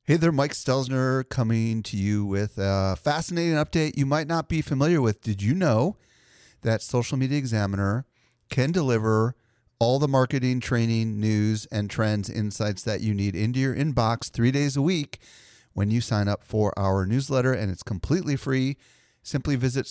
Hey there, Mike Stelzner coming to you with a fascinating update you might not be familiar with. Did you know that Social Media Examiner can deliver all the marketing, training, news, and trends insights that you need into your inbox 3 days a week when you sign up for our newsletter, and it's completely free. Simply visit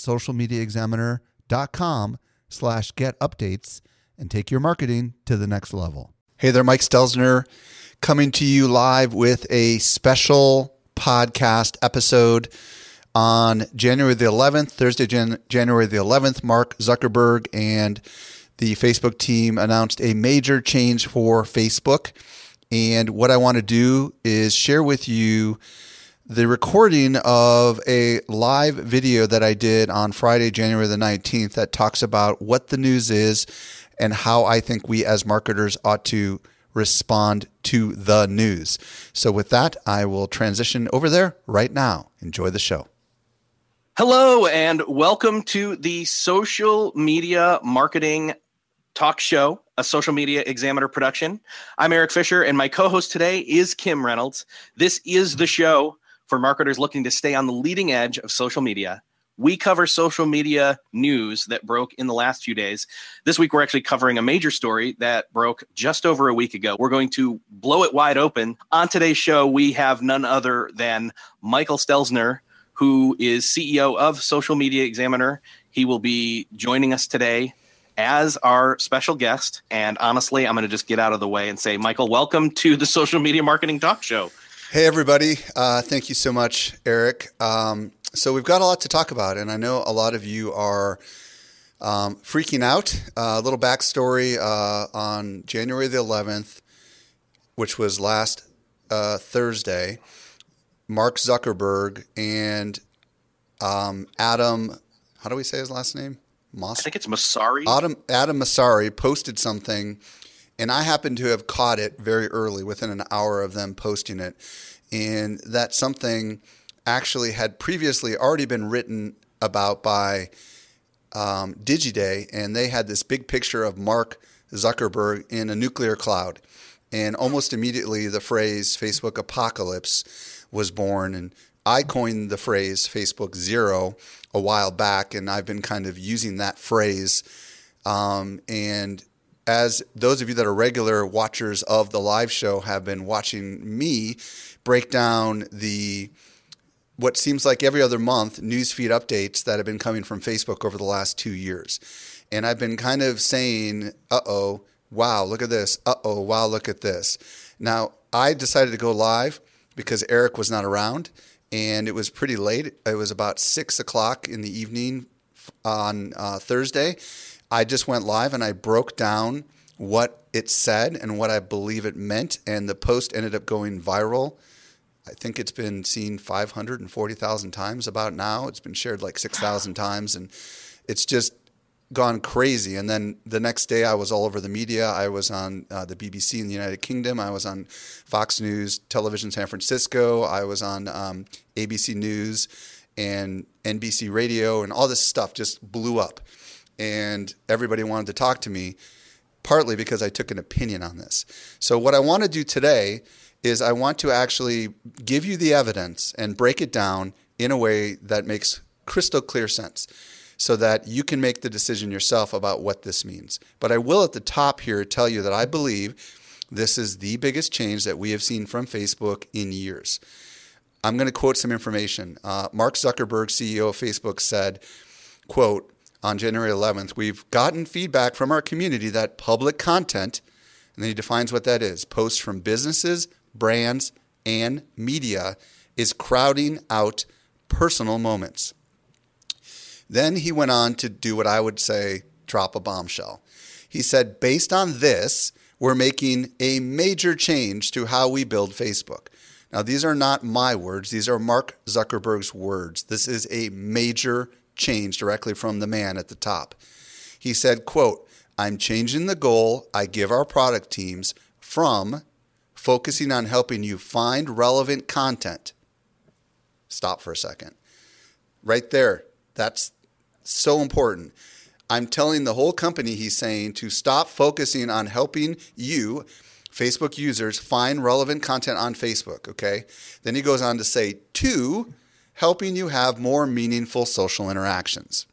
socialmediaexaminer.com/get updates and take your marketing to the next level. Hey there, Mike Stelzner coming to you live with a special podcast episode on January the 11th, Thursday, January the 11th. Mark Zuckerberg and the Facebook team announced a major change for Facebook. And what I want to do is share with you the recording of a live video that I did on Friday, January the 19th that talks about what the news is and how I think we as marketers ought to respond to the news. So with that, I will transition over there right now. Enjoy the show. Hello, and welcome to the Social Media Marketing Talk Show, a Social Media Examiner production. I'm Eric Fisher, and my co-host today is Kim Reynolds. This is the show for marketers looking to stay on the leading edge of social media. We cover social media news that broke in the last few days. This week, we're actually covering a major story that broke just over a week ago. We're going to blow it wide open. On today's show, we have none other than Michael Stelzner, who is CEO of Social Media Examiner. He will be joining us today as our special guest. And honestly, I'm going to just get out of the way and say, Michael, welcome to the Social Media Marketing Talk Show. Hey, everybody. Thank you so much, Eric. So we've got a lot to talk about, and I know a lot of you are freaking out. A little backstory on January the 11th, which was last Thursday, Mark Zuckerberg and Adam, how do we say his last name? I think it's Mosseri. Adam Mosseri posted something, and I happened to have caught it very early, within an hour of them posting it, and that something actually had previously already been written about by Digiday, and they had this big picture of Mark Zuckerberg in a nuclear cloud. And almost immediately the phrase Facebook apocalypse was born, and I coined the phrase Facebook Zero a while back, and I've been kind of using that phrase. And as those of you that are regular watchers of the live show have been watching me break down what seems like every other month newsfeed updates that have been coming from Facebook over the last 2 years. And I've been kind of saying, uh-oh, wow, look at this. Uh-oh, wow, look at this. Now, I decided to go live because Eric was not around, and it was pretty late. It was about 6 o'clock in the evening on Thursday. I just went live and I broke down what it said and what I believe it meant, and the post ended up going viral. I think it's been seen 540,000 times about now. It's been shared like 6,000 times, and it's just gone crazy. And then the next day I was all over the media. I was on the BBC in the United Kingdom. I was on Fox News Television San Francisco. I was on ABC News and NBC Radio, and all this stuff just blew up. And everybody wanted to talk to me, partly because I took an opinion on this. So what I want to do today is I want to actually give you the evidence and break it down in a way that makes crystal clear sense so that you can make the decision yourself about what this means. But I will at the top here tell you that I believe this is the biggest change that we have seen from Facebook in years. I'm going to quote some information. Mark Zuckerberg, CEO of Facebook, said, quote, on January 11th, we've gotten feedback from our community that public content, and then he defines what that is, posts from businesses, brands, and media, is crowding out personal moments. Then he went on to do what I would say, drop a bombshell. He said, based on this, we're making a major change to how we build Facebook. Now, these are not my words. These are Mark Zuckerberg's words. This is a major change directly from the man at the top. He said, quote, I'm changing the goal I give our product teams from focusing on helping you find relevant content. Stop for a second. Right there. That's so important. I'm telling the whole company, he's saying, to stop focusing on helping you Facebook users find relevant content on Facebook, okay? Then he goes on to say, 2, helping you have more meaningful social interactions.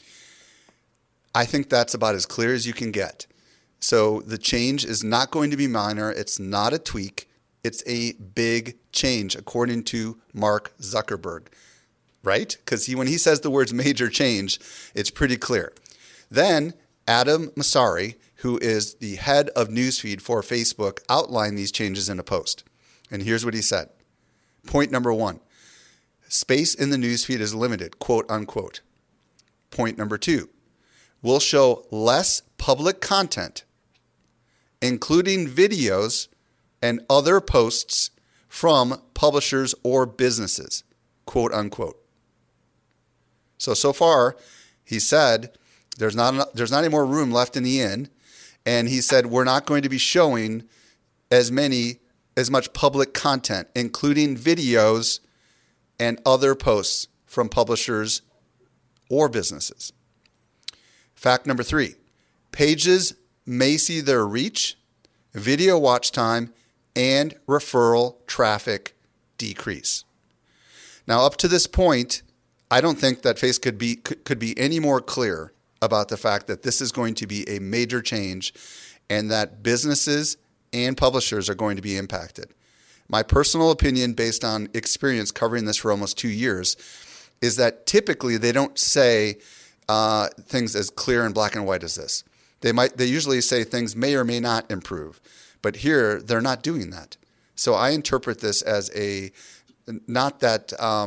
I think that's about as clear as you can get. So the change is not going to be minor. It's not a tweak. It's a big change, according to Mark Zuckerberg, right? Because when he says the words major change, it's pretty clear. Then Adam Mosseri, who is the head of newsfeed for Facebook, outlined these changes in a post. And here's what he said. Point number 1, space in the newsfeed is limited, quote unquote. Point number 2, we'll show less public content, including videos and other posts from publishers or businesses, quote unquote. So far, he said there's not any more room left in the inn, and he said we're not going to be showing as much public content, including videos and other posts from publishers or businesses. Fact number 3, pages may see their reach, video watch time, and referral traffic decrease. Now, up to this point, I don't think that Facebook could be any more clear about the fact that this is going to be a major change and that businesses and publishers are going to be impacted. My personal opinion, based on experience covering this for almost 2 years, is that typically they don't say things as clear and black and white as this. They usually say things may or may not improve, but here they're not doing that. So I interpret this as not that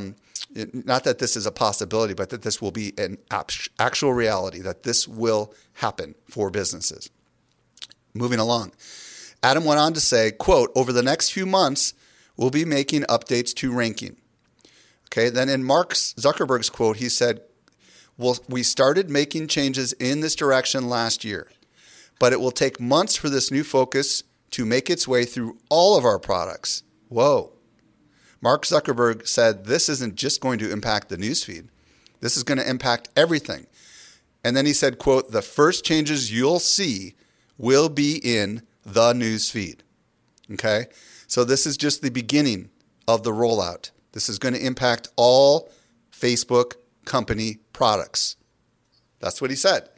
this is a possibility, but that this will be an actual reality, that this will happen for businesses. Moving along. Adam went on to say, quote, over the next few months, we'll be making updates to ranking. Okay, then in Mark Zuckerberg's quote, he said, well, we started making changes in this direction last year, but it will take months for this new focus to make its way through all of our products. Whoa. Mark Zuckerberg said this isn't just going to impact the newsfeed. This is going to impact everything. And then he said, quote, the first changes you'll see will be in the newsfeed. Okay? So this is just the beginning of the rollout. This is going to impact all Facebook company products. That's what he said.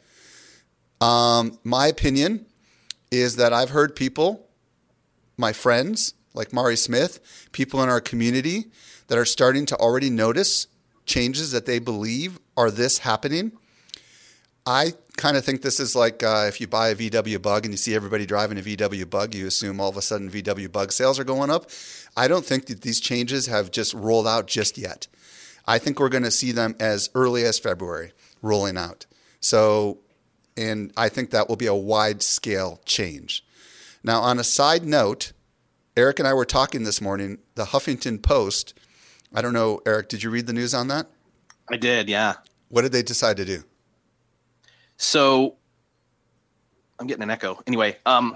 My opinion is that I've heard people, my friends, like Mari Smith, people in our community that are starting to already notice changes that they believe are this happening. I kind of think this is like if you buy a VW Bug and you see everybody driving a VW Bug, you assume all of a sudden VW Bug sales are going up. I don't think that these changes have just rolled out just yet. I think we're going to see them as early as February rolling out. And I think that will be a wide-scale change. Now, on a side note, Eric and I were talking this morning, the Huffington Post. I don't know, Eric, did you read the news on that? I did, yeah. What did they decide to do? So, I'm getting an echo. Anyway,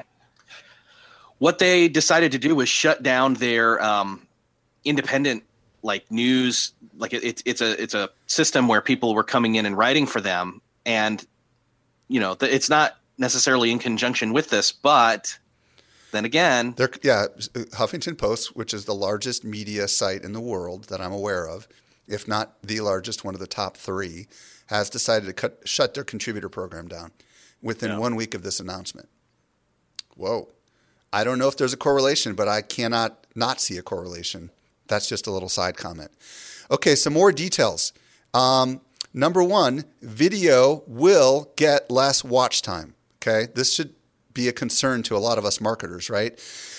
what they decided to do was shut down their independent news. It's a system where people were coming in and writing for them, and it's not necessarily in conjunction with this, but then again, Huffington Post, which is the largest media site in the world that I'm aware of, if not the largest, one of the top 3, has decided to shut their contributor program down within 1 week of this announcement. Whoa. I don't know if there's a correlation, but I cannot not see a correlation. That's just a little side comment. Okay, some more details. Number 1, video will get less watch time. Okay, this should be a concern to a lot of us marketers, right?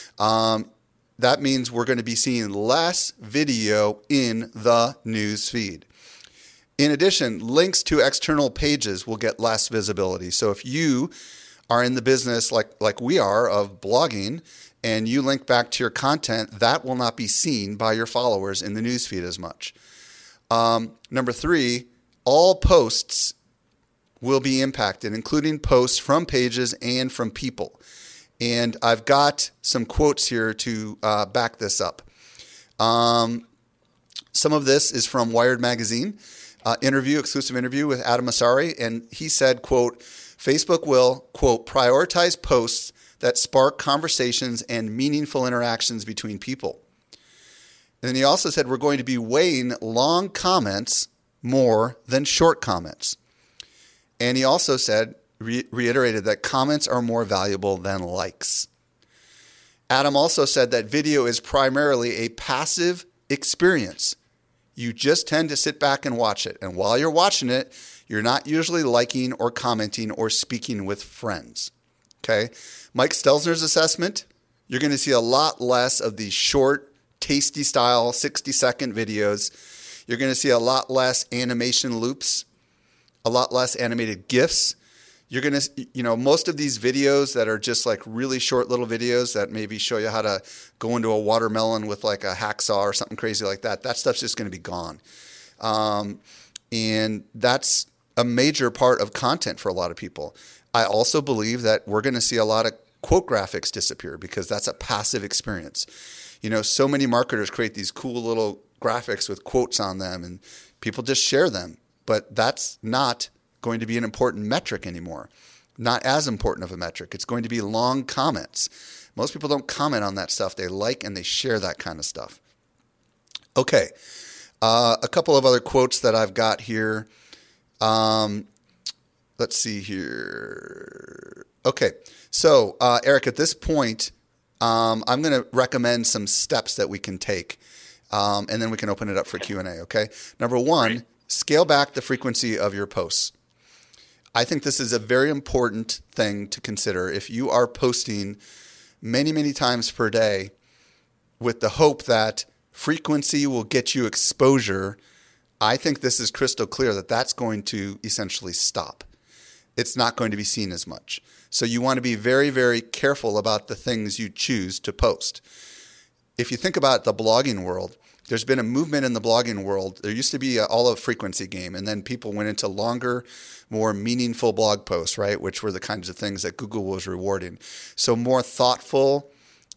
That means we're going to be seeing less video in the news feed. In addition, links to external pages will get less visibility. So if you are in the business like we are of blogging and you link back to your content, that will not be seen by your followers in the newsfeed as much. Number 3, all posts will be impacted, including posts from pages and from people. And I've got some quotes here to back this up. Some of this is from Wired Magazine, exclusive interview with Adam Mosseri, and he said, quote, Facebook will, quote, prioritize posts that spark conversations and meaningful interactions between people. And then he also said we're going to be weighing long comments more than short comments. And he also said, reiterated that comments are more valuable than likes. Adam also said that video is primarily a passive experience. You just tend to sit back and watch it. And while you're watching it, you're not usually liking or commenting or speaking with friends. Okay? Mike Stelzner's assessment, you're going to see a lot less of these short, tasty style 60-second videos. You're going to see a lot less animation loops, a lot less animated GIFs. You're going to, most of these videos that are just like really short little videos that maybe show you how to go into a watermelon with like a hacksaw or something crazy like that, that stuff's just going to be gone. And that's a major part of content for a lot of people. I also believe that we're going to see a lot of quote graphics disappear because that's a passive experience. So many marketers create these cool little graphics with quotes on them and people just share them, but that's not going to be an important metric anymore. Not as important of a metric. It's going to be long comments. Most people don't comment on that stuff. They like and they share that kind of stuff. Okay. A couple of other quotes that I've got here. Let's see here. Okay. So, Eric, at this point, I'm going to recommend some steps that we can take, and then we can open it up for Q&A, okay? Number one, scale back the frequency of your posts. I think this is a very important thing to consider. If you are posting many, many times per day with the hope that frequency will get you exposure, I think this is crystal clear that that's going to essentially stop. It's not going to be seen as much. So you want to be very, very careful about the things you choose to post. If you think about the blogging world, there's been a movement in the blogging world. There used to be an all of frequency game, and then people went into longer, more meaningful blog posts, right? Which were the kinds of things that Google was rewarding. So more thoughtful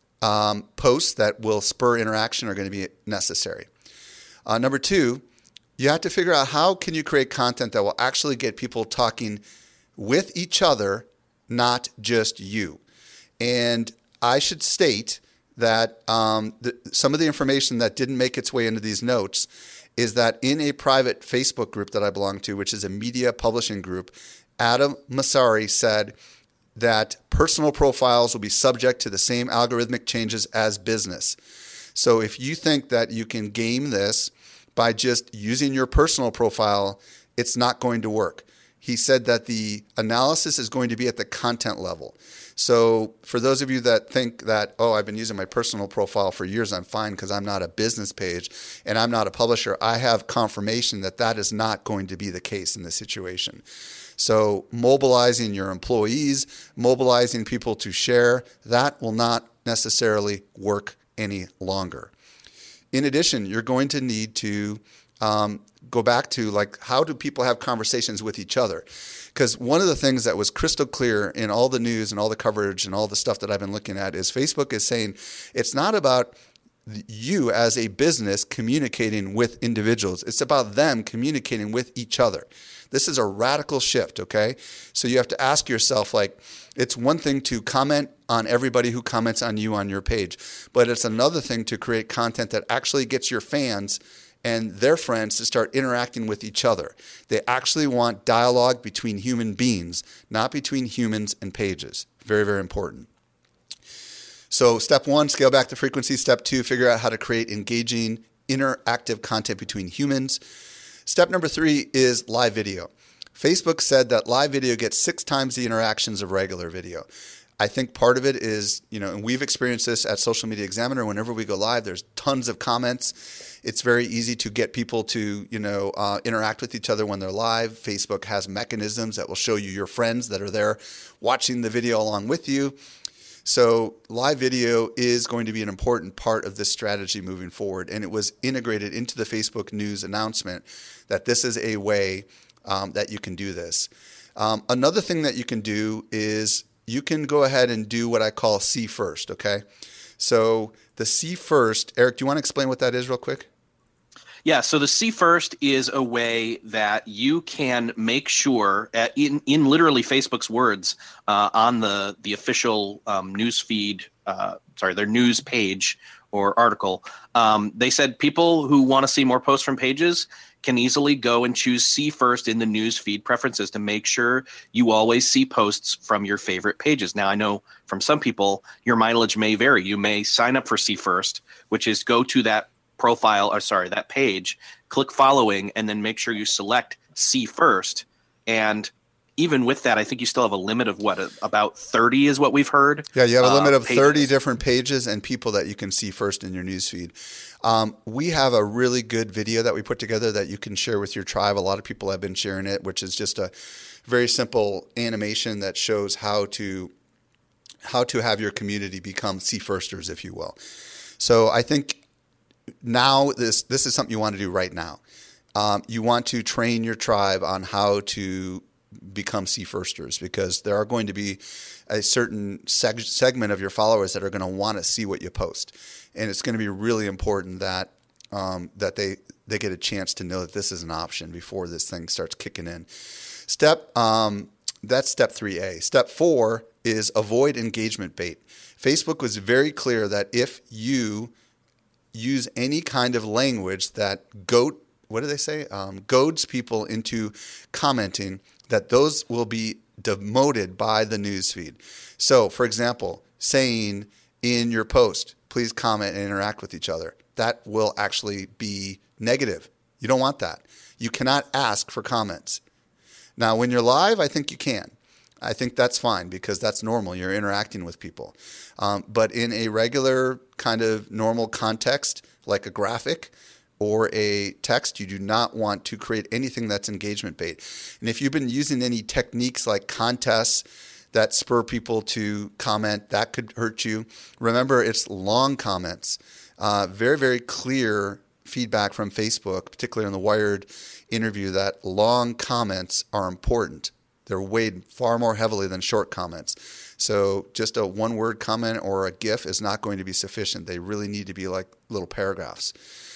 posts that will spur interaction are going to be necessary. Number two, you have to figure out how can you create content that will actually get people talking with each other, not just you. And I should state that some of the information that didn't make its way into these notes is that in a private Facebook group that I belong to, which is a media publishing group, Adam Mosseri said that personal profiles will be subject to the same algorithmic changes as business. So if you think that you can game this by just using your personal profile, it's not going to work. He said that the analysis is going to be at the content level. So for those of you that think that, I've been using my personal profile for years, I'm fine because I'm not a business page and I'm not a publisher, I have confirmation that that is not going to be the case in this situation. So mobilizing your employees, mobilizing people to share, that will not necessarily work any longer. In addition, you're going to need to go back to how do people have conversations with each other? Because one of the things that was crystal clear in all the news and all the coverage and all the stuff that I've been looking at is Facebook is saying it's not about you as a business communicating with individuals. It's about them communicating with each other. This is a radical shift, okay? So you have to ask yourself, it's one thing to comment on everybody who comments on you on your page, but it's another thing to create content that actually gets your fans and their friends to start interacting with each other. They actually want dialogue between human beings, not between humans and pages. Very, very important. So step one, scale back the frequency. Step two, figure out how to create engaging, interactive content between humans. Step number three is live video. Facebook said that live video gets 6 times the interactions of regular video. I think part of it is, and we've experienced this at Social Media Examiner. Whenever we go live, there's tons of comments. It's very easy to get people to, interact with each other when they're live. Facebook has mechanisms that will show you your friends that are there watching the video along with you. So live video is going to be an important part of this strategy moving forward. And it was integrated into the Facebook news announcement that this is a way that you can do this. Another thing that you can do is you can go ahead and do what I call see first, okay? So the see first, Eric, do you want to explain what that is real quick? Yeah, so the See First is a way that you can make sure, in literally Facebook's words, on the official news feed, their news page or article, they said people who want to see more posts from pages can easily go and choose See First in the news feed preferences to make sure you always see posts from your favorite pages. Now, I know from some people, your mileage may vary. You may sign up for See First, which is go to that that page, click following, and then make sure you select See First. And even with that, I think you still have a limit of about 30 is what we've heard. Yeah, you have a limit of pages. 30 different pages and people that you can see first in your newsfeed. We have a really good video that we put together that you can share with your tribe. A lot of people have been sharing it, which is just a very simple animation that shows how to have your community become See Firsters, if you will. So I think now this is something you want to do right now. You want to train your tribe on how to become See Firsters, because there are going to be a certain segment of your followers that are going to want to see what you post, and it's going to be really important that they get a chance to know that this is an option before this thing starts kicking in. That's step 3A. Step 4 is avoid engagement bait. Facebook was very clear that if you use any kind of language that goads people into commenting, that those will be demoted by the newsfeed. So, for example, saying in your post, please comment and interact with each other, that will actually be negative. You don't want that. You cannot ask for comments. Now, when you're live, I think you can. I think that's fine because that's normal. You're interacting with people. But in a regular kind of normal context, like a graphic or a text, you do not want to create anything that's engagement bait. And if you've been using any techniques like contests that spur people to comment, that could hurt you. Remember, it's long comments. Very, very clear feedback from Facebook, particularly on the Wired interview, that long comments are important. They're weighed far more heavily than short comments. So just a one-word comment or a GIF is not going to be sufficient. They really need to be like little paragraphs.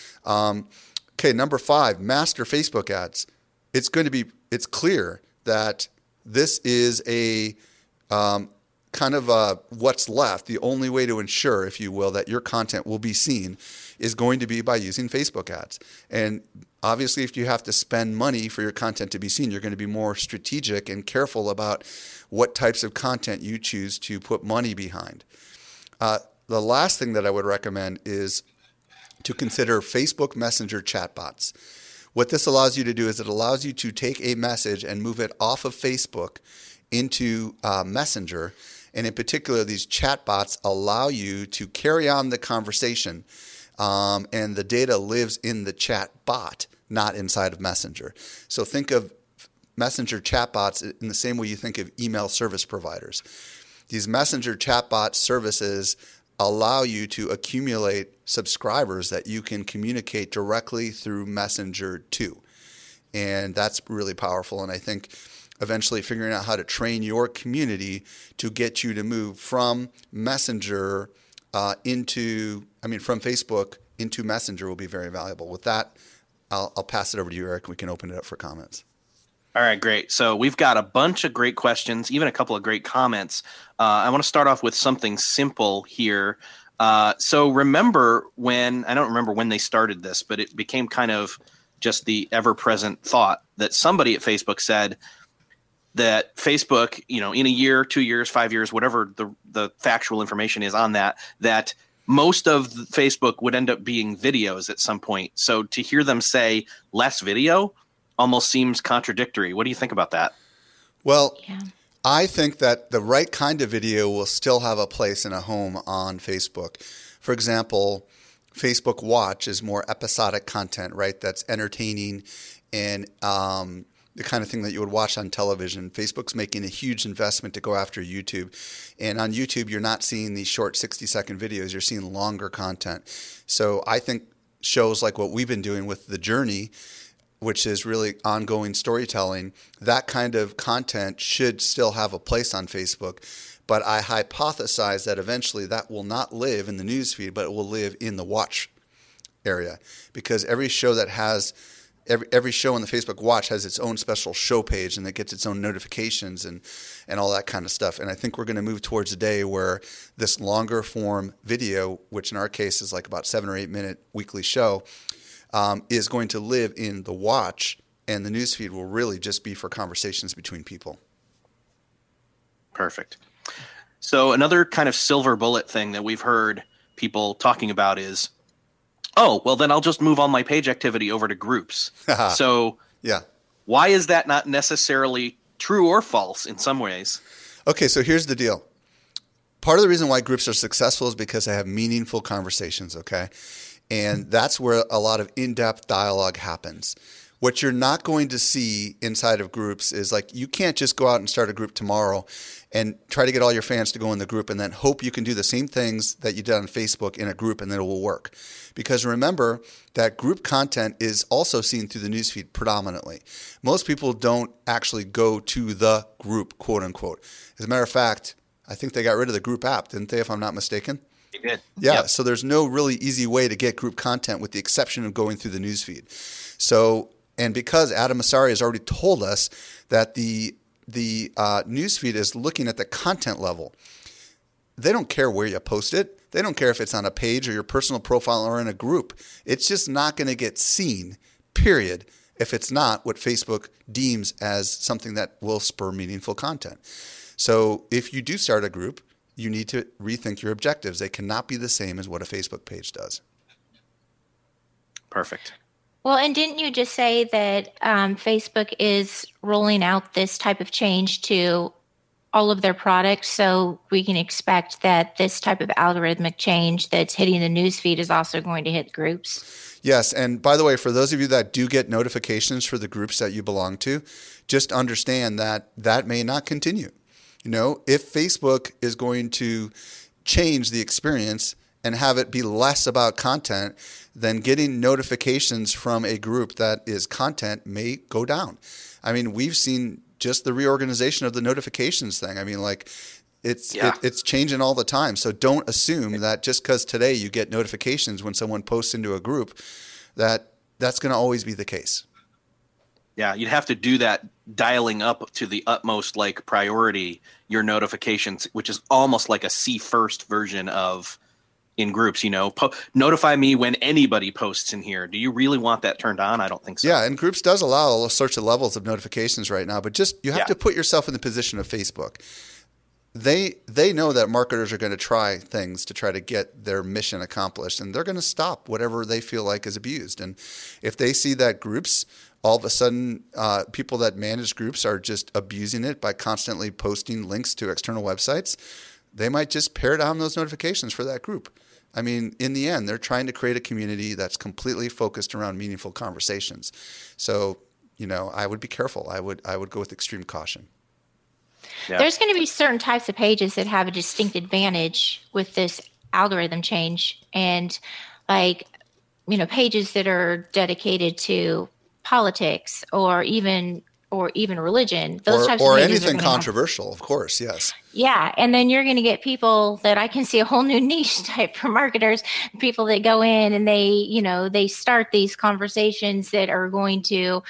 Okay, number 5, master Facebook ads. It's clear that this is a kind of what's left. The only way to ensure, if you will, that your content will be seen is going to be by using Facebook ads. And obviously, if you have to spend money for your content to be seen, you're going to be more strategic and careful about what types of content you choose to put money behind. The last thing that I would recommend is to consider Facebook Messenger chatbots. What this allows you to do is it allows you to take a message and move it off of Facebook into Messenger. And in particular, these chatbots allow you to carry on the conversation, and the data lives in the chat bot, not inside of Messenger. So think of Messenger chatbots in the same way you think of email service providers. These Messenger chatbot services allow you to accumulate subscribers that you can communicate directly through Messenger to. And that's really powerful. And I think eventually figuring out how to train your community to get you to move from Messenger from Facebook into Messenger will be very valuable. With that, I'll pass it over to you, Eric. We can open it up for comments. All right, great. So we've got a bunch of great questions, even a couple of great comments. I want to start off with something simple here. So remember I don't remember when they started this, but it became kind of just the ever-present thought that somebody at Facebook said that Facebook, in a year, 2 years, 5 years, whatever the factual information is on that most of Facebook would end up being videos at some point. So to hear them say less video almost seems contradictory. What do you think about that? Well, I think that the right kind of video will still have a place in a home on Facebook. For example, Facebook Watch is more episodic content, right? That's entertaining and the kind of thing that you would watch on television. Facebook's making a huge investment to go after YouTube. And on YouTube, you're not seeing these short 60-second videos. You're seeing longer content. So I think shows like what we've been doing with The Journey, which is really ongoing storytelling, that kind of content should still have a place on Facebook. But I hypothesize that eventually that will not live in the newsfeed, but it will live in the watch area, because every show that has every show on the Facebook Watch has its own special show page, and it gets its own notifications and all that kind of stuff. And I think we're going to move towards a day where this longer form video, which in our case is like about 7 or 8 minute weekly show, is going to live in the Watch, and the newsfeed will really just be for conversations between people. Perfect. So another kind of silver bullet thing that we've heard people talking about is, oh, well, then I'll just move all my page activity over to groups. So yeah, why is that not necessarily true or false in some ways? Okay, so here's the deal. Part of the reason why groups are successful is because they have meaningful conversations, okay? And that's where a lot of in-depth dialogue happens. What you're not going to see inside of groups is like, you can't just go out and start a group tomorrow and try to get all your fans to go in the group and then hope you can do the same things that you did on Facebook in a group and then it will work. Because remember that group content is also seen through the newsfeed predominantly. Most people don't actually go to the group, quote unquote. As a matter of fact, I think they got rid of the group app, didn't they, if I'm not mistaken? They did. Yeah, Yep. So there's no really easy way to get group content with the exception of going through the newsfeed. So, and because Adam Mosseri has already told us that the newsfeed is looking at the content level, they don't care where you post it. They don't care if it's on a page or your personal profile or in a group. It's just not going to get seen, period, if it's not what Facebook deems as something that will spur meaningful content. So if you do start a group, you need to rethink your objectives. They cannot be the same as what a Facebook page does. Perfect. Well, and didn't you just say that Facebook is rolling out this type of change to all of their products, so we can expect that this type of algorithmic change that's hitting the newsfeed is also going to hit groups? Yes, and by the way, for those of you that do get notifications for the groups that you belong to, just understand that that may not continue. You know, if Facebook is going to change the experience and have it be less about content, then getting notifications from a group that is content may go down. I mean, we've seen just the reorganization of the notifications thing. I mean, like it's changing all the time. So don't assume that just because today you get notifications when someone posts into a group, that's going to always be the case. Yeah, you'd have to do that dialing up to the utmost like priority your notifications, which is almost like a see first version of in groups, you know, notify me when anybody posts in here. Do you really want that turned on? I don't think so. Yeah, and groups does allow all sorts of levels of notifications right now, but just you have to put yourself in the position of Facebook. They know that marketers are going to try things to try to get their mission accomplished, and they're going to stop whatever they feel like is abused. And if they see that groups, all of a sudden, people that manage groups are just abusing it by constantly posting links to external websites, they might just pare down those notifications for that group. I mean, in the end, they're trying to create a community that's completely focused around meaningful conversations. So, you know, I would be careful. I would go with extreme caution. Yeah. There's going to be certain types of pages that have a distinct advantage with this algorithm change. And like, you know, pages that are dedicated to politics or even religion, those types or of pages anything controversial, of course, yes. Yeah, and then you're going to get people that I can see a whole new niche type for marketers, people that go in and they start these conversations that are going to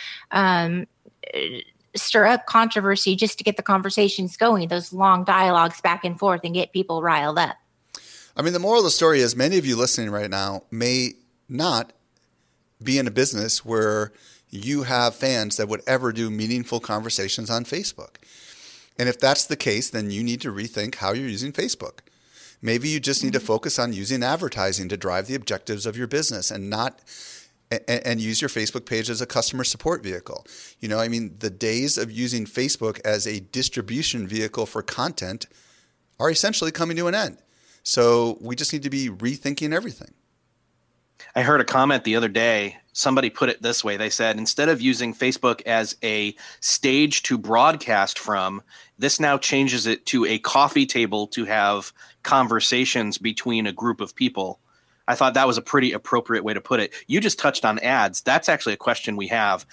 stir up controversy just to get the conversations going, those long dialogues back and forth and get people riled up. I mean, the moral of the story is many of you listening right now may not be in a business where you have fans that would ever do meaningful conversations on Facebook. And if that's the case, then you need to rethink how you're using Facebook. Maybe you just need to focus on using advertising to drive the objectives of your business and use your Facebook page as a customer support vehicle. You know, I mean, the days of using Facebook as a distribution vehicle for content are essentially coming to an end. So we just need to be rethinking everything. I heard a comment the other day. Somebody put it this way. They said, instead of using Facebook as a stage to broadcast from, this now changes it to a coffee table to have conversations between a group of people. I thought that was a pretty appropriate way to put it. You just touched on ads. That's actually a question we have.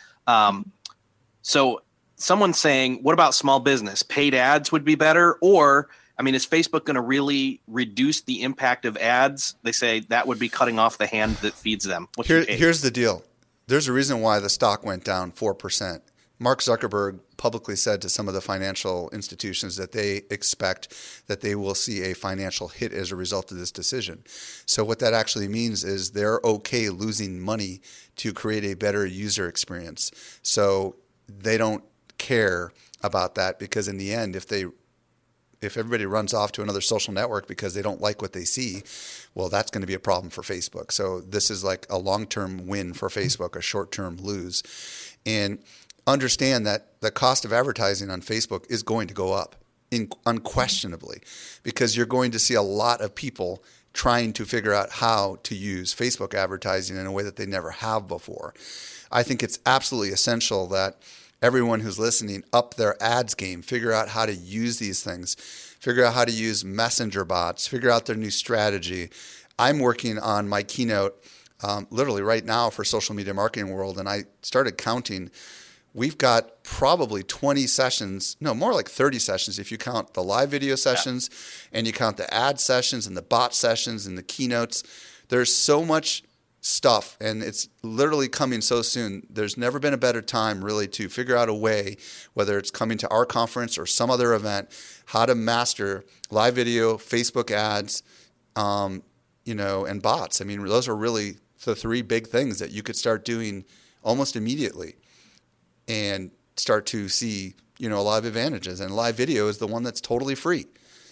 So someone's saying, what about small business? Paid ads would be better, or I mean, is Facebook going to really reduce the impact of ads? They say that would be cutting off the hand that feeds them. Here's the deal. There's a reason why the stock went down 4%. Mark Zuckerberg publicly said to some of the financial institutions that they expect that they will see a financial hit as a result of this decision. So what that actually means is they're okay losing money to create a better user experience. So they don't care about that, because in the end, if everybody runs off to another social network because they don't like what they see, well, that's going to be a problem for Facebook. So this is like a long-term win for Facebook, a short-term lose. And understand that the cost of advertising on Facebook is going to go up unquestionably, because you're going to see a lot of people trying to figure out how to use Facebook advertising in a way that they never have before. I think it's absolutely essential that everyone who's listening up their ads game, figure out how to use these things, figure out how to use messenger bots, figure out their new strategy. I'm working on my keynote literally right now for Social Media Marketing World, and I started counting. We've got probably 20 sessions, no, more like 30 sessions if you count the live video sessions and you count the ad sessions and the bot sessions and the keynotes. There's so much stuff, and it's literally coming so soon. There's never been a better time really to figure out a way, whether it's coming to our conference or some other event, how to master live video, Facebook ads, and bots. I mean, those are really the three big things that you could start doing almost immediately and start to see, a lot of advantages. And live video is the one that's totally free.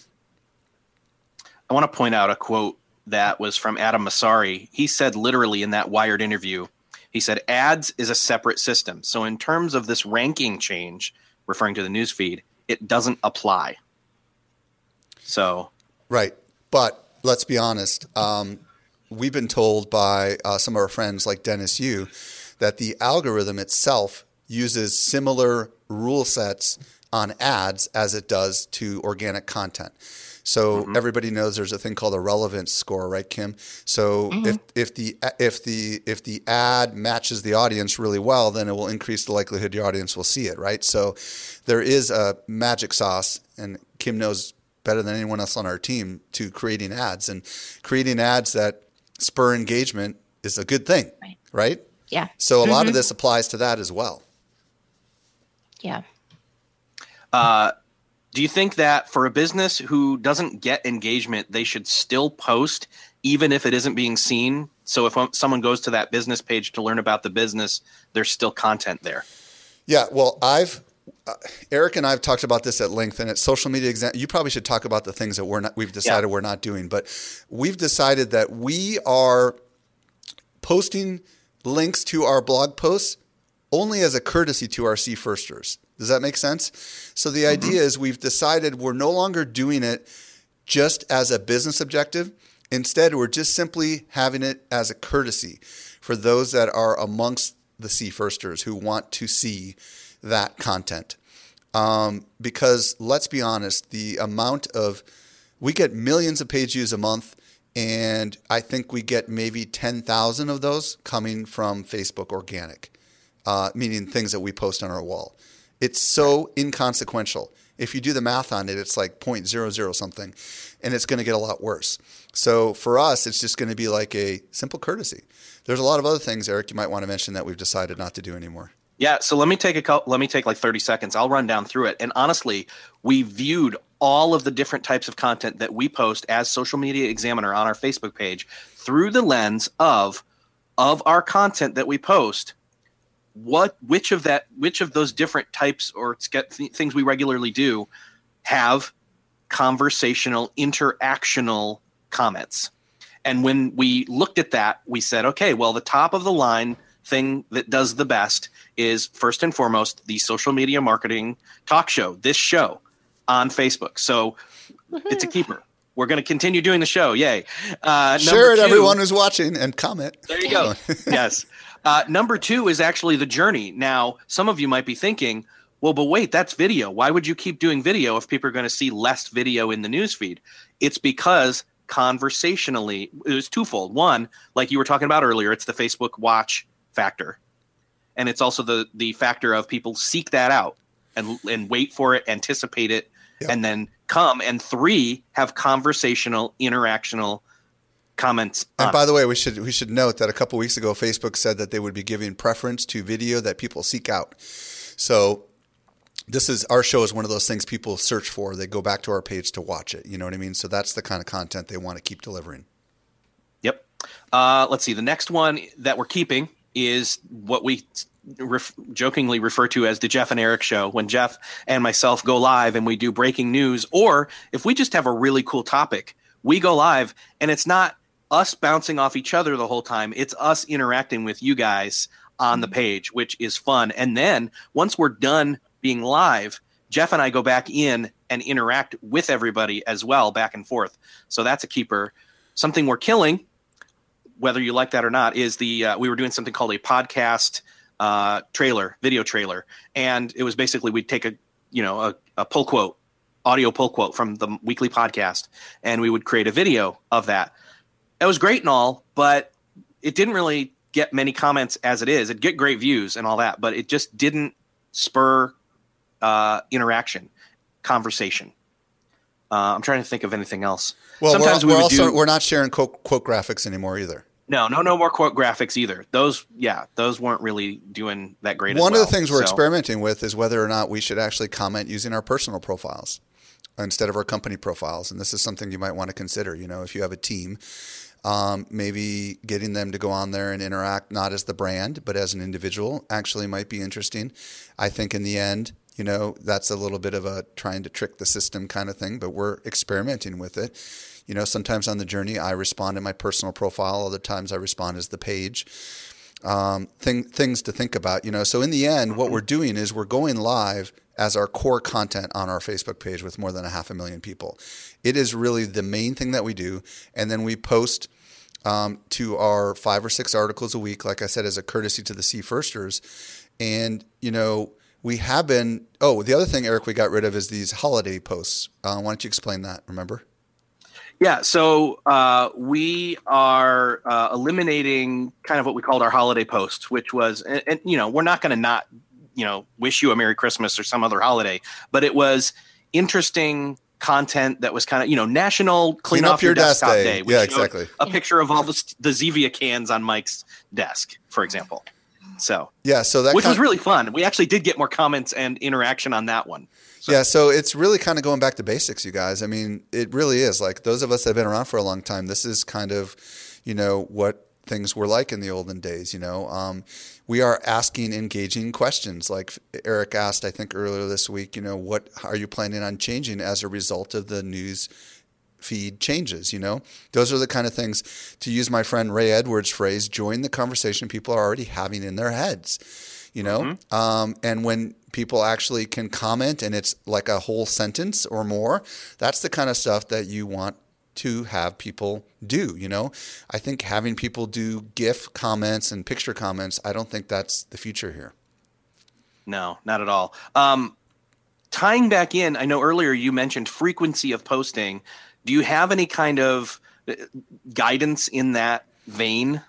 I want to point out a quote that was from Adam Mosseri. He said literally in that Wired interview, he said, ads is a separate system. So in terms of this ranking change, referring to the newsfeed, it doesn't apply. So. Right. But let's be honest. We've been told by some of our friends like Dennis Yu that the algorithm itself uses similar rule sets on ads as it does to organic content. So everybody knows there's a thing called a relevance score, right, Kim? So if the ad matches the audience really well, then it will increase the likelihood your audience will see it, right? So there is a magic sauce, and Kim knows better than anyone else on our team, to creating ads. And creating ads that spur engagement is a good thing, right? Yeah. So a lot of this applies to that as well. Yeah. Do you think that for a business who doesn't get engagement, they should still post even if it isn't being seen? So if someone goes to that business page to learn about the business, there's still content there. Yeah, well, Eric and I have talked about this at length, and at Social Media you probably should talk about the things that we've decided we're not doing. But we've decided that we are posting links to our blog posts only as a courtesy to our C-firsters. Does that make sense? So the idea is we've decided we're no longer doing it just as a business objective. Instead, we're just simply having it as a courtesy for those that are amongst the C-firsters who want to see that content. Because let's be honest, we get millions of page views a month, and I think we get maybe 10,000 of those coming from Facebook organic, meaning things that we post on our wall. It's so inconsequential. If you do the math on it, it's like 0.00 something, and it's going to get a lot worse. So for us, it's just going to be like a simple courtesy. There's a lot of other things, Eric, you might want to mention that we've decided not to do anymore. Yeah, so let me take like 30 seconds. I'll run down through it. And honestly, we viewed all of the different types of content that we post as Social Media Examiner on our Facebook page through the lens of our content that we post. Which of those different types or things we regularly do have conversational, interactional comments? And when we looked at that, we said, okay, well, the top of the line thing that does the best is first and foremost the Social Media Marketing Talk Show, this show on Facebook. So it's a keeper. We're going to continue doing the show. Yay. Share it, everyone who's watching, and comment. There you go. Yes. Number 2 is actually the journey. Now, some of you might be thinking, well, but wait, that's video. Why would you keep doing video if people are going to see less video in the newsfeed? It's because conversationally, it was twofold. One, like you were talking about earlier, it's the Facebook watch factor. And it's also the factor of people seek that out and wait for it, anticipate it, Yep. And then come, and 3, have conversational, interactional comments. And by the way, we should note that a couple weeks ago, Facebook said that they would be giving preference to video that people seek out. So our show is one of those things people search for. They go back to our page to watch it. You know what I mean? So that's the kind of content they want to keep delivering. Yep. Let's see. The next one that we're keeping is what we jokingly refer to as the Jeff and Eric show, when Jeff and myself go live and we do breaking news, or if we just have a really cool topic, we go live, and it's not us bouncing off each other the whole time. It's us interacting with you guys on the page, which is fun. And then once we're done being live, Jeff and I go back in and interact with everybody as well, back and forth. So that's a keeper. Something we're killing, whether you like that or not, is we were doing something called a podcast video trailer. And it was basically, we'd take a pull quote, audio pull quote from the weekly podcast, and we would create a video of that. It was great and all, but it didn't really get many comments as it is. It'd get great views and all that, but it just didn't spur interaction, conversation. I'm trying to think of anything else. Well, sometimes we're not sharing quote graphics anymore either. No more quote graphics either. Those weren't really doing that great. One of the things we're experimenting with is whether or not we should actually comment using our personal profiles instead of our company profiles. And this is something you might want to consider. If you have a team, maybe getting them to go on there and interact not as the brand, but as an individual actually might be interesting. I think in the end, that's a little bit of a trying to trick the system kind of thing, but we're experimenting with it. Sometimes on the journey, I respond in my personal profile. Other times I respond as the page. Things to think about, So in the end, what we're doing is we're going live as our core content on our Facebook page with more than 500,000 people. It is really the main thing that we do. And then we post to our 5 or 6 articles a week, like I said, as a courtesy to the Sea Firsters. And, we have been – the other thing, Eric, we got rid of is these holiday posts. Why don't you explain that? Remember? Yeah, so we are eliminating kind of what we called our holiday posts, which was, and we're not going to not, wish you a Merry Christmas or some other holiday, but it was interesting content that was kind of, National Clean Off Your Desktop Day. Yeah, exactly. A picture of all the Zevia cans on Mike's desk, for example. So yeah, which was really fun. We actually did get more comments and interaction on that one. So it's really kind of going back to basics, you guys. I mean, it really is. Like those of us that have been around for a long time, this is kind of, what things were like in the olden days. We are asking engaging questions. Like Eric asked, I think earlier this week, what are you planning on changing as a result of the news feed changes? Those are the kind of things, to use my friend Ray Edwards' phrase, join the conversation people are already having in their heads. And when people actually can comment and it's like a whole sentence or more, that's the kind of stuff that you want to have people do. I think having people do GIF comments and picture comments, I don't think that's the future here. No, not at all. Tying back in, I know earlier you mentioned frequency of posting. Do you have any kind of guidance in that vein?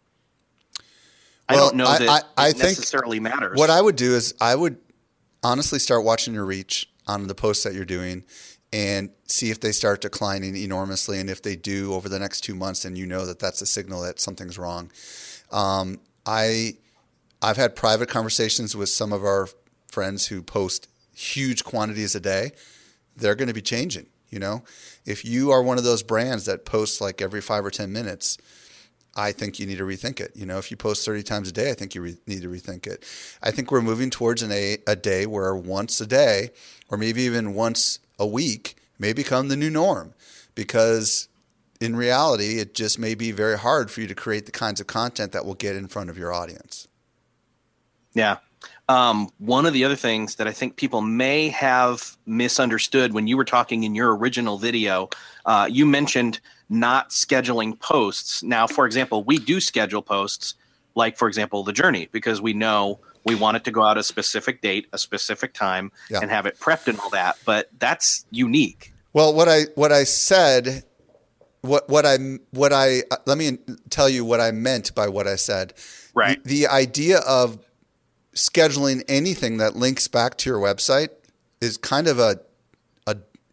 I don't know that I think necessarily matters. What I would do is I would honestly start watching your reach on the posts that you're doing and see if they start declining enormously. And if they do over the next 2 months, then that's a signal that something's wrong. I've had private conversations with some of our friends who post huge quantities a day. They're going to be changing. If you are one of those brands that posts like every 5 or 10 minutes, I think you need to rethink it. If you post 30 times a day, I think you need to rethink it. I think we're moving towards a day where once a day or maybe even once a week may become the new norm, because in reality, it just may be very hard for you to create the kinds of content that will get in front of your audience. Yeah. One of the other things that I think people may have misunderstood when you were talking in your original video, you mentioned not scheduling posts. Now, for example, we do schedule posts, like, for example, The Journey, because we know we want it to go out a specific date, a specific time, and have it prepped and all that. But that's unique. Well, what I said, let me tell you what I meant by what I said. Right. The idea of scheduling anything that links back to your website is kind of a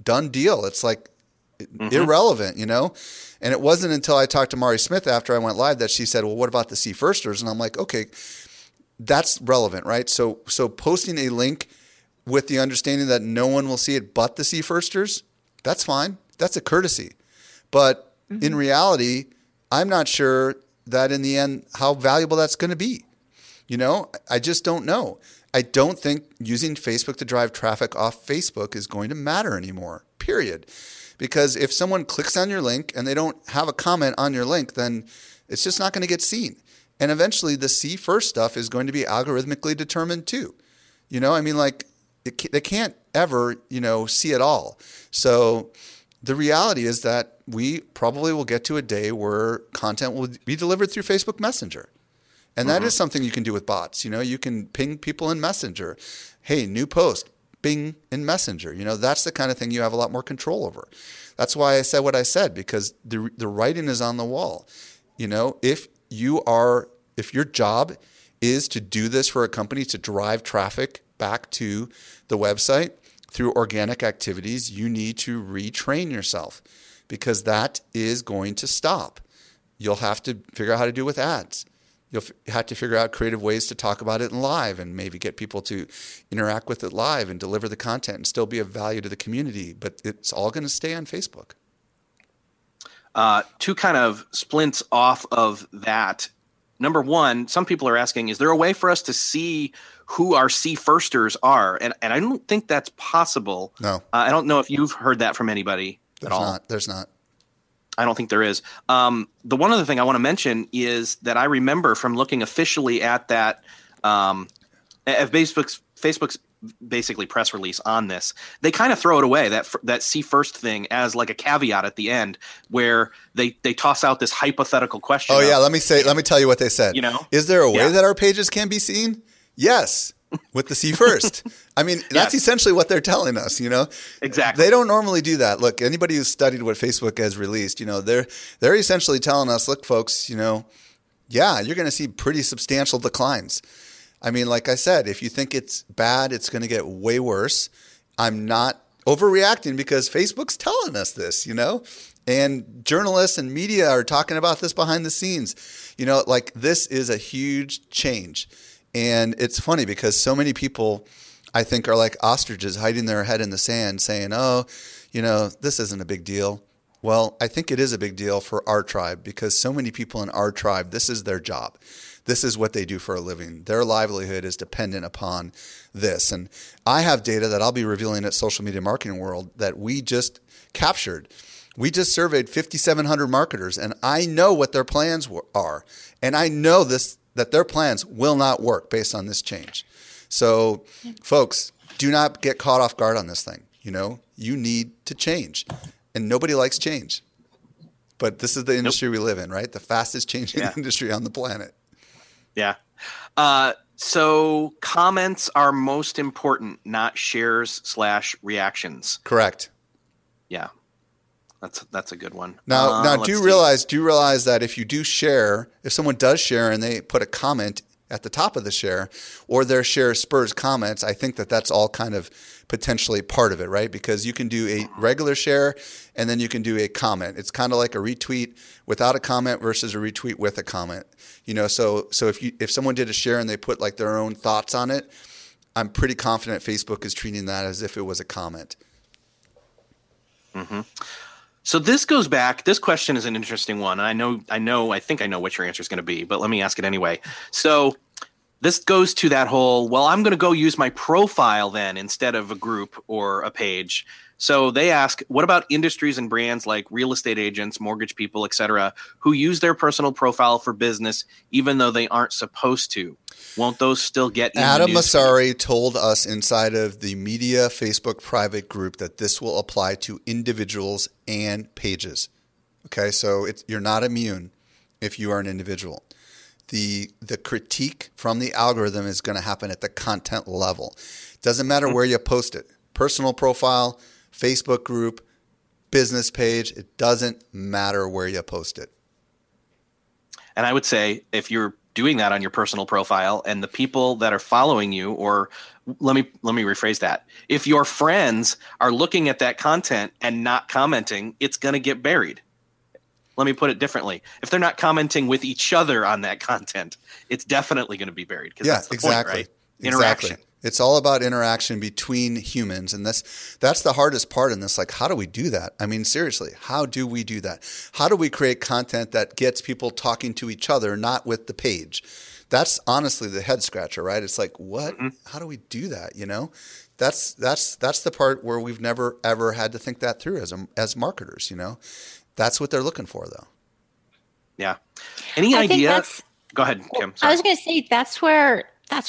done deal. It's like irrelevant, you know? And it wasn't until I talked to Mari Smith after I went live that she said, well, what about the See Firsters? And I'm like, okay, that's relevant, right? So posting a link with the understanding that no one will see it but the See Firsters, that's fine. That's a courtesy. But in reality, I'm not sure that in the end how valuable that's going to be. You know, I just don't know. I don't think using Facebook to drive traffic off Facebook is going to matter anymore, period. Because if someone clicks on your link and they don't have a comment on your link, then it's just not going to get seen. And eventually the see first stuff is going to be algorithmically determined too. You know, I mean, like they can't ever, you know, see it all. So the reality is that we probably will get to a day where content will be delivered through Facebook Messenger. And that is something you can do with bots. You know, you can ping people in Messenger. Hey, new post, bing in Messenger. You know, that's the kind of thing you have a lot more control over. That's why I said what I said, because the writing is on the wall. You know, if your job is to do this for a company to drive traffic back to the website through organic activities, you need to retrain yourself, because that is going to stop. You'll have to figure out how to do it with ads. You'll have to figure out creative ways to talk about it in live and maybe get people to interact with it live and deliver the content and still be of value to the community. But it's all going to stay on Facebook. Two kind of splints off of that. Number one, some people are asking, is there a way for us to see who our See Firsters are? And I don't think that's possible. No. I don't know if you've heard that from anybody at all. There's not. I don't think there is. The one other thing I want to mention is that I remember from looking officially at that at Facebook's basically press release on this, they kind of throw it away, that see first thing, as like a caveat at the end where they toss out this hypothetical question. Oh yeah, let me tell you what they said. You know, is there a way that our pages can be seen? Yes. With the see first. I mean, that's essentially what they're telling us, you know? Exactly. They don't normally do that. Look, anybody who's studied what Facebook has released, you know, they're essentially telling us, look, folks, you know, yeah, you're going to see pretty substantial declines. I mean, like I said, if you think it's bad, it's going to get way worse. I'm not overreacting because Facebook's telling us this, you know? And journalists and media are talking about this behind the scenes. You know, like this is a huge change. And it's funny because so many people, I think, are like ostriches hiding their head in the sand saying, oh, you know, this isn't a big deal. Well, I think it is a big deal for our tribe because so many people in our tribe, this is their job. This is what they do for a living. Their livelihood is dependent upon this. And I have data that I'll be revealing at Social Media Marketing World that we just captured. We just surveyed 5,700 marketers, and I know what their plans are. And I know that their plans will not work based on this change. So, folks, do not get caught off guard on this thing. You know, you need to change, and nobody likes change. But this is the industry we live in, right? The fastest changing industry on the planet. Yeah. So comments are most important, not shares/reactions. Correct. Yeah. That's a good one. Now do you realize that if you do share, if someone does share and they put a comment at the top of the share, or their share spurs comments, I think that that's all kind of potentially part of it, right? Because you can do a regular share and then you can do a comment. It's kind of like a retweet without a comment versus a retweet with a comment. You know, so if someone did a share and they put like their own thoughts on it, I'm pretty confident Facebook is treating that as if it was a comment. Mm-hmm. So this goes back. This question is an interesting one. And I think I know what your answer is going to be, but let me ask it anyway. So this goes to that whole, well, I'm going to go use my profile then instead of a group or a page. So they ask, what about industries and brands like real estate agents, mortgage people, et cetera, who use their personal profile for business, even though they aren't supposed to? Won't those still get in Adam the news Mosseri told us inside of the Media Facebook private group that this will apply to individuals and pages. Okay, so you're not immune if you are an individual. The critique from the algorithm is going to happen at the content level. Doesn't matter where you post it. Personal profile, Facebook group, business page, it doesn't matter where you post it. And I would say if you're doing that on your personal profile, and the people that are following you, or let me rephrase that. If your friends are looking at that content and not commenting, it's going to get buried. Let me put it differently. If they're not commenting with each other on that content, it's definitely going to be buried. Yeah, that's the exactly. point, right? Interaction. Exactly. It's all about interaction between humans. And that's the hardest part in this. Like, how do we do that? I mean, seriously, how do we do that? How do we create content that gets people talking to each other, not with the page? That's honestly the head scratcher, right? It's like, what? Mm-hmm. How do we do that? You know, that's the part where we've never, ever had to think that through as marketers, you know. That's what they're looking for, though. Yeah. Any idea? Go ahead, Kim. Sorry. I was going to say that's where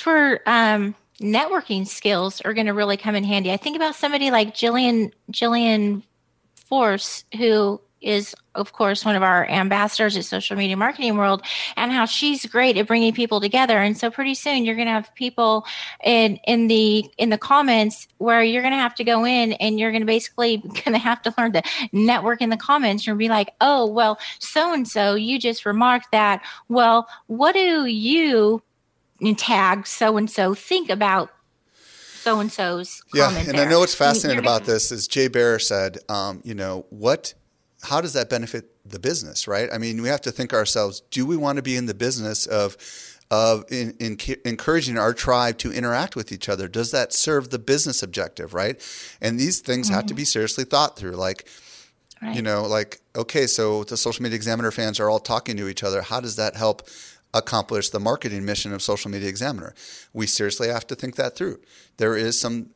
networking skills are going to really come in handy. I think about somebody like Jillian Force, who is, of course, one of our ambassadors at Social Media Marketing World, and how she's great at bringing people together. And so pretty soon you're going to have people in the comments where you're going to have to go in and you're going to basically going to have to learn to network in the comments and be like, oh, well, so-and-so, you just remarked that. Well, what do you tag so-and-so think about so-and-so's comment? Yeah, and I know what's fascinating about this is Jay Baer said, how does that benefit the business, right? I mean, we have to think ourselves, do we want to be in the business of encouraging our tribe to interact with each other? Does that serve the business objective, right? And these things have to be seriously thought through. Like, right. You know, like, okay, so the Social Media Examiner fans are all talking to each other. How does that help accomplish the marketing mission of Social Media Examiner? We seriously have to think that through. There is some,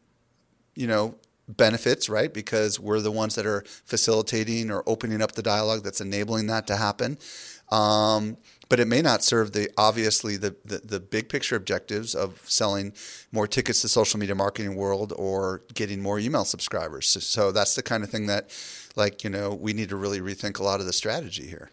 benefits, right? Because we're the ones that are facilitating or opening up the dialogue that's enabling that to happen. But it may not serve the big picture objectives of selling more tickets to Social Media Marketing World or getting more email subscribers. So that's the kind of thing that, we need to really rethink a lot of the strategy here.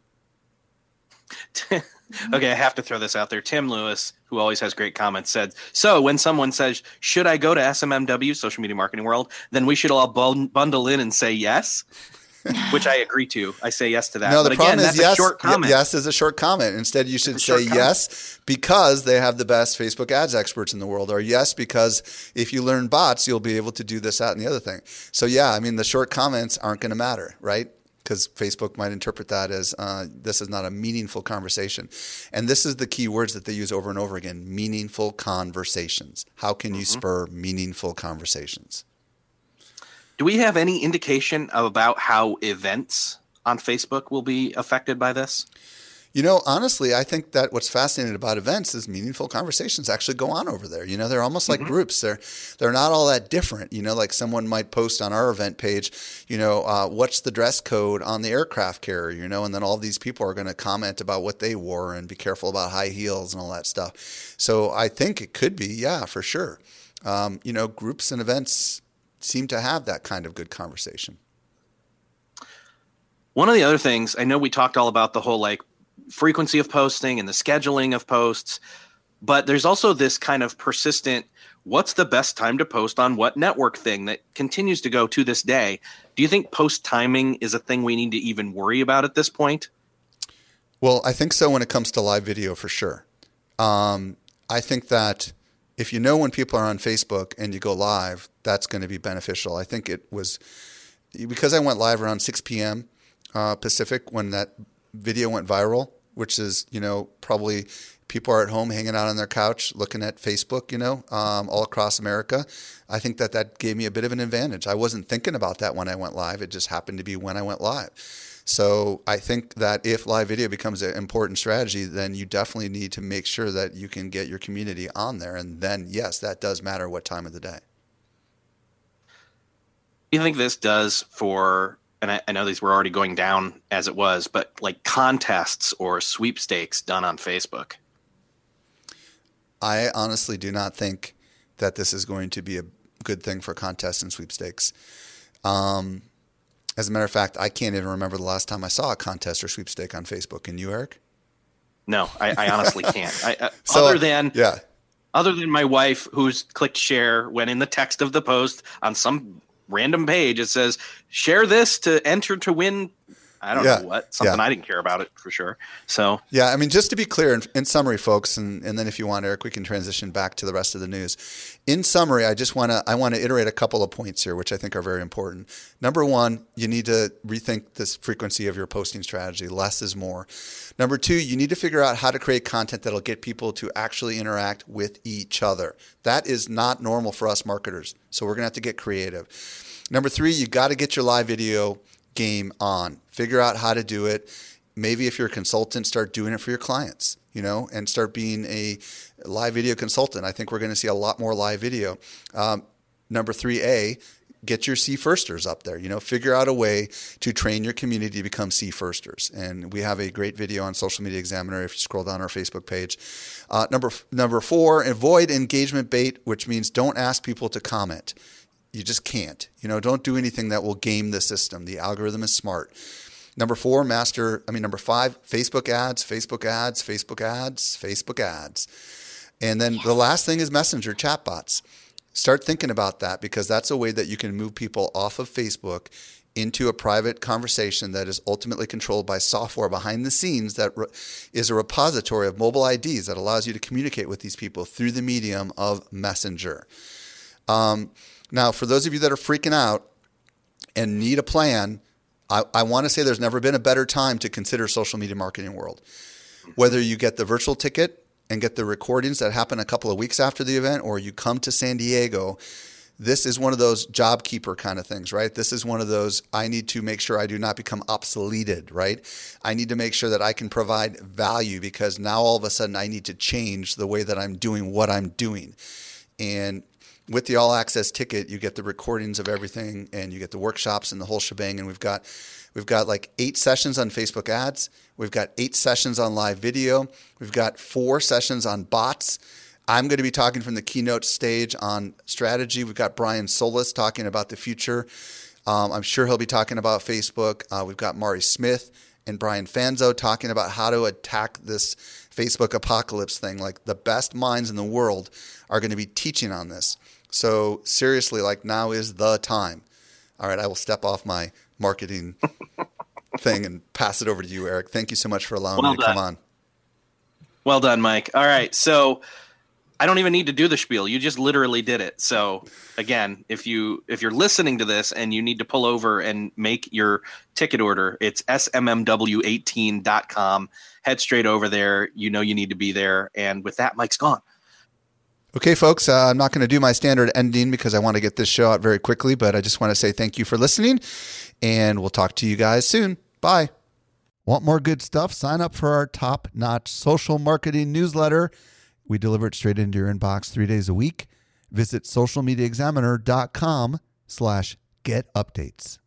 Okay, I have to throw this out there. Tim Lewis, who always has great comments, said, so when someone says, should I go to SMMW, Social Media Marketing World, then we should all bundle in and say yes, which I agree to. I say yes to that. No, the problem is yes, a short comment. Yes is a short comment. Instead, you should say yes because they have the best Facebook ads experts in the world, or yes because if you learn bots, you'll be able to do this, that, and the other thing. So yeah, I mean, the short comments aren't going to matter, right? Because Facebook might interpret that as this is not a meaningful conversation. And this is the key words that they use over and over again, meaningful conversations. How can you spur meaningful conversations? Do we have any indication about how events on Facebook will be affected by this? Honestly, I think that what's fascinating about events is meaningful conversations actually go on over there. They're almost like groups. They're not all that different. Like someone might post on our event page, what's the dress code on the aircraft carrier, and then all these people are going to comment about what they wore and be careful about high heels and all that stuff. So I think it could be, yeah, for sure. Groups and events seem to have that kind of good conversation. One of the other things, I know we talked all about the whole frequency of posting and the scheduling of posts, but there's also this kind of persistent, what's the best time to post on what network thing that continues to go to this day. Do you think post timing is a thing we need to even worry about at this point? Well, I think so when it comes to live video for sure. I think that if when people are on Facebook and you go live, that's going to be beneficial. I think it was because I went live around 6 p.m. Pacific when that video went viral, which is, probably people are at home hanging out on their couch looking at Facebook, all across America. I think that gave me a bit of an advantage. I wasn't thinking about that when I went live. It just happened to be when I went live. So I think that if live video becomes an important strategy, then you definitely need to make sure that you can get your community on there. And then, yes, that does matter what time of the day. You think this does for... And I know these were already going down as it was, but contests or sweepstakes done on Facebook? I honestly do not think that this is going to be a good thing for contests and sweepstakes. As a matter of fact, I can't even remember the last time I saw a contest or sweepstake on Facebook. Can you, Eric? No, I honestly can't. So, other than my wife, who's clicked share when in the text of the post on some random page it says share this to enter to win I don't know what. Something I didn't care about it for sure. So yeah, I mean, just to be clear, in summary, folks, and then if you want, Eric, we can transition back to the rest of the news. In summary, I want to iterate a couple of points here, which I think are very important. Number one, you need to rethink this frequency of your posting strategy. Less is more. Number two, you need to figure out how to create content that'll get people to actually interact with each other. That is not normal for us marketers, so we're going to have to get creative. Number three, you got to get your live video game on. Figure out how to do it. Maybe if you're a consultant, start doing it for your clients, and start being a live video consultant. I think we're going to see a lot more live video. Number 3A, get your C-firsters up there. Figure out a way to train your community to become C-firsters. And we have a great video on Social Media Examiner if you scroll down our Facebook page. Number 4, avoid engagement bait, which means don't ask people to comment. You just can't. Don't do anything that will game the system. The algorithm is smart. Number 5, Facebook ads, Facebook ads, Facebook ads, Facebook ads. And then the last thing is Messenger chatbots. Start thinking about that, because that's a way that you can move people off of Facebook into a private conversation that is ultimately controlled by software behind the scenes that is a repository of mobile IDs that allows you to communicate with these people through the medium of Messenger. Now, for those of you that are freaking out and need a plan, I want to say there's never been a better time to consider social media marketing world. Whether you get the virtual ticket and get the recordings that happen a couple of weeks after the event, or you come to San Diego, this is one of those job keeper kind of things, right? This is one of those, I need to make sure I do not become obsoleted, right? I need to make sure that I can provide value, because now all of a sudden I need to change the way that I'm doing what I'm doing. And with the all access ticket, you get the recordings of everything, and you get the workshops and the whole shebang. And we've got like 8 sessions on Facebook ads. We've got 8 sessions on live video. We've got 4 sessions on bots. I'm going to be talking from the keynote stage on strategy. We've got Brian Solis talking about the future. I'm sure he'll be talking about Facebook. We've got Mari Smith and Brian Fanzo talking about how to attack this Facebook apocalypse thing. Like, the best minds in the world are going to be teaching on this. So seriously, now is the time. All right, I will step off my marketing thing and pass it over to you, Eric. Thank you so much for allowing me to come on. Well done, Mike. All right, so I don't even need to do the spiel. You just literally did it. So again, if you're listening to this and you need to pull over and make your ticket order, it's smmw18.com. Head straight over there. You need to be there. And with that, Mike's gone. Okay, folks, I'm not going to do my standard ending because I want to get this show out very quickly, but I just want to say thank you for listening, and we'll talk to you guys soon. Bye. Want more good stuff? Sign up for our top-notch social marketing newsletter. We deliver it straight into your inbox 3 days a week. Visit socialmediaexaminer.com/get updates.